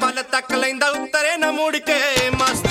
ਵੱਲ ਤੱਕ ਲੈਂਦਾ ਉਤਰੇ ਨਾ ਮੁੜ ਕੇ ਮਸਤ